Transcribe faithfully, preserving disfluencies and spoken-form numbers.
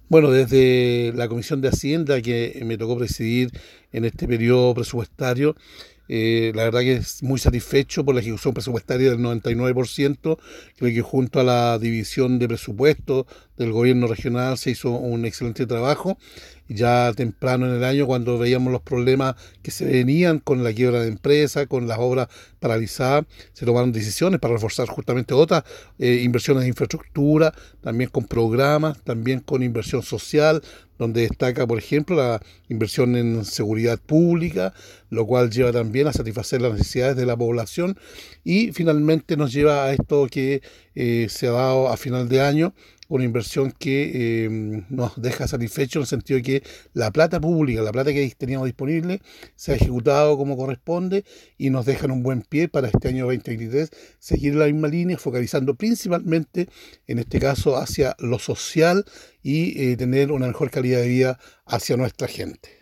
Bueno, desde la Comisión de Hacienda que me tocó presidir en este periodo presupuestario, eh, la verdad que es muy satisfecho por la ejecución presupuestaria del noventa y nueve por ciento. Creo que junto a la división de presupuesto del gobierno regional se hizo un excelente trabajo. Ya temprano en el año, cuando veíamos los problemas que se venían con la quiebra de empresas, con las obras paralizadas, se tomaron decisiones para reforzar justamente otras eh, inversiones de infraestructura, también con programas, también con inversión social, donde destaca, por ejemplo, la inversión en seguridad pública, lo cual lleva también a satisfacer las necesidades de la población y finalmente nos lleva a esto que eh, se ha dado a final de año, una inversión que eh, nos deja satisfechos en el sentido de que la plata pública, la plata que teníamos disponible, se ha ejecutado como corresponde y nos dejan un buen pie para este año dos mil veintitrés seguir la misma línea, focalizando principalmente, en este caso, hacia lo social y eh, tener una mejor calidad de vida hacia nuestra gente.